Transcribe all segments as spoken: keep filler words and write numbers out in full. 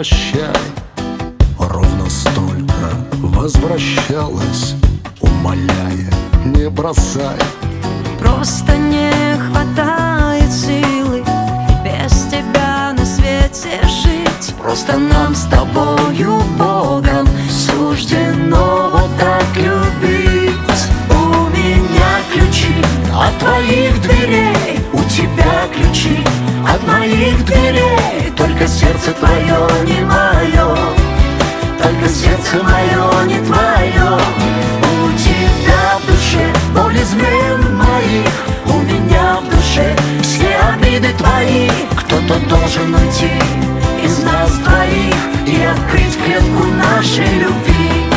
прощай. Ровно столько возвращалась, умоляя, не бросай. Просто не хватает силы без тебя на свете жить. Просто нам с тобою Богом суждено вот так любить. У меня ключи От твоих дверей, у тебя ключи от моих дверей. только сердце твое не мое, Только сердце мое не твое. у тебя в душе Боль измен моих, у меня в душе все обиды твои. кто-то должен уйти из нас двоих и открыть клетку нашей любви.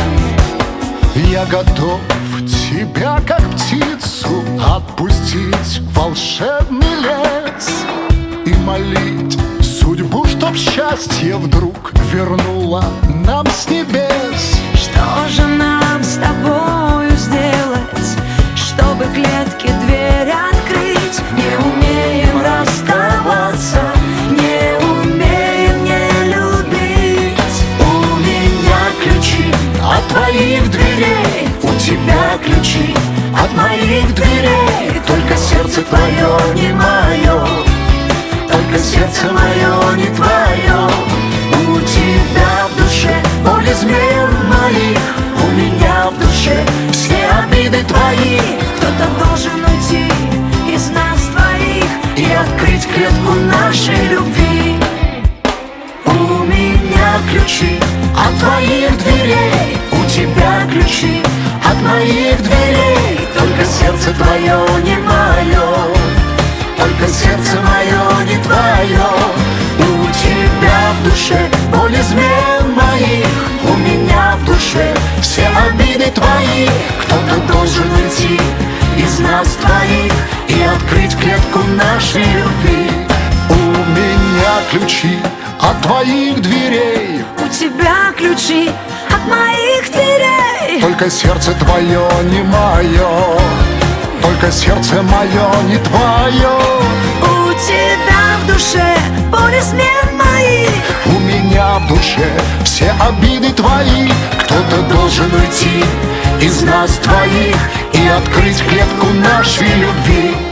Я готов тебя, как птицу, отпустить в волшебный лес и молить судьбу, чтоб счастье вдруг вернуло нам с небес. Что же нам с тобою сделать, чтобы клетки дверь открыть? Не умеем расставаться, не умеем не любить. у меня ключи от твоих дверей, у тебя ключи от моих дверей. Только сердце твое не мое, только сердце мое не твое. У тебя в душе Боль измен моих, у меня в душе все обиды твои. кто-то должен уйти из нас двоих И открыть клетку нашей любви. У меня ключи От твоих дверей, у тебя ключи от моих дверей. только сердце твое не мое, Только сердце мое не твое. у тебя в душе Боль измен моих, у меня в душе все обиды твои. кто-то должен уйти Из нас двоих и открыть клетку нашей любви. У меня ключи от твоих дверей, у тебя ключи от моих дверей. только сердце твое не мое, только сердце мое не твое. У тебя в душе боль измен моих, У меня в душе все обиды твои. Кто-то должен уйти из нас двоих и открыть клетку нашей любви.